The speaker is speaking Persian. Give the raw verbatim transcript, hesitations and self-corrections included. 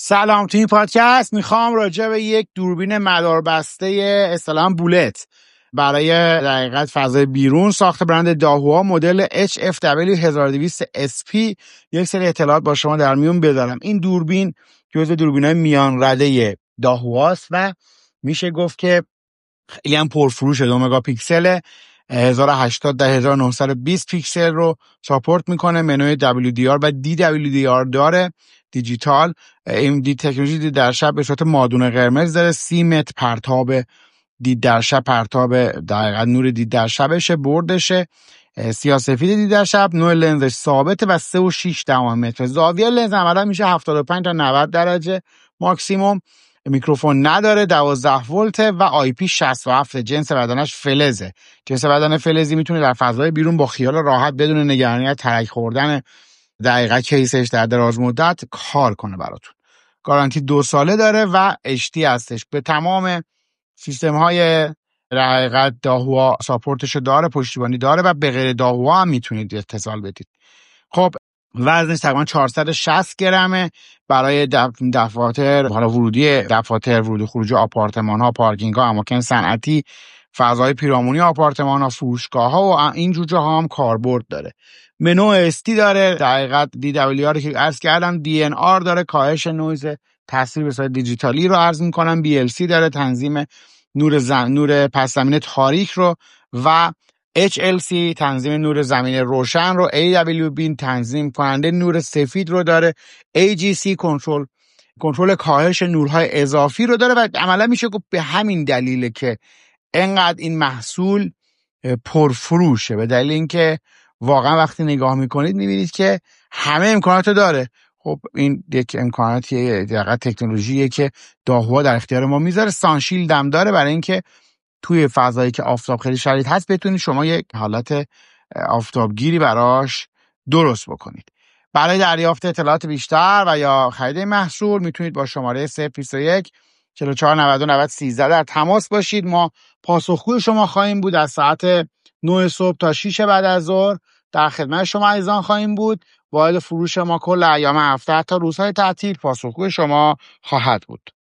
سلام. تو این پادکست میخوام راجع به یک دوربین مداربسته اصطلاحاً بولت برای در حقیقت فضای بیرون ساخت برند داهوا مدل اچ اف دبلیو هزار و دویست اس پی یک سری اطلاعات با شما در میون بذارم. این دوربین جزو دوربینای میان رده داهواست و میشه گفت که خیلی هم پرفروشه. دو مگاپیکسل هزار و هشتاد در هزار و نهصد و بیست پیکسل رو ساپورت میکنه. منوی دبلیو دی آر و دی دبلیو دی آر داره، دیجیتال. این دی تکنولوژی دید در شب به صورت مادون قرمز داره. سی متر پرتاب دید در شب، پرتاب دقیقا نور دید در شبشه، بردشه سیاه سفید دید در شب. نوع لنزش ثابته و سه و شش دهم متر. زاویه لنز عملا میشه هفتاد و پنج تا نود درجه ماکسیموم. میکروفون نداره، دوازده ولت و آی پی شصت و هفت. جنس بدنش فلزه. جنس بدن فلزی میتونه در فضای بیرون با خیال راحت بدون نگرانی از ترک خوردن دقیقاً کیسش در دراز مدت کار کنه براتون. گارانتی دو ساله داره و اچ دی هستش. به تمام سیستم های در حقیقت داهوا ساپورتشو داره، پشتیبانی داره و به غیر داهوا هم میتونید اتصال بدید. خب وزنش تقریبا چهارصد و شصت گرمه. برای دفاتر حالا ورودی دفاتر، ورودی خروجی آپارتمان ها، پارکینگ ها، اماکن صنعتی، فضای پیرامونی آپارتمان ها، فروشگاه ها و این جور جاها هم کاربرد داره. منو اس تی داره، در حقیقت دی دبلیو آر که عرض کردم، دی ان آر داره، کاهش نویز، تصویر به صورت دیجیتالی رو عرض میکنم، بی ال سی داره، تنظیم نور زم... نور پس زمینه تاریک رو، و اچ ال سی تنظیم نور زمین روشن رو، ای دبلیو بی تنظیم کننده نور سفید رو داره، ای جی سی کنترل کنترل کاهش نورهای اضافی رو داره و عملا میشه گفت به همین دلیله که انقدر این محصول پرفروشه، به دلیل اینکه واقعا وقتی نگاه میکنید میبینید که همه امکانات داره. خب این یک امکاناتیه، دقیقا تکنولوژیه که داهوا در اختیار ما میذاره. سانشیلد هم داره برای اینکه توی فضایی که آفتاب خیلی شدید هست بتونید شما یک حالت آفتابگیری براش درست بکنید. برای دریافت اطلاعات بیشتر و یا خرید محصول میتونید با شماره صفر دو یک چهل و چهار نود و نود سیزده در تماس باشید. ما پاسخگوی شما خواهیم بود. از ساعت نه صبح تا شش بعد از ظهر در خدمت شما عزیزان خواهیم بود. واحد فروش ما کل ایام هفته تا روزهای تعطیل پاسخگوی شما خواهد بود.